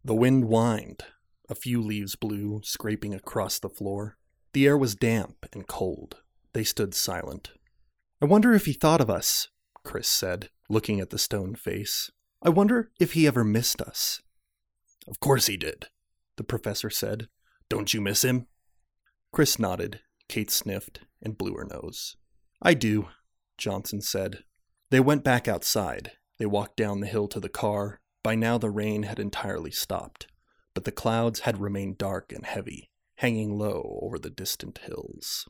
The wind whined. A few leaves blew, scraping across the floor. The air was damp and cold. They stood silent. "I wonder if he thought of us," Chris said, looking at the stone face. "I wonder if he ever missed us." "Of course he did," the professor said. "Don't you miss him?" Chris nodded. Kate sniffed and blew her nose. "I do," Johnson said. They went back outside. They walked down the hill to the car. By now the rain had entirely stopped, but the clouds had remained dark and heavy, hanging low over the distant hills.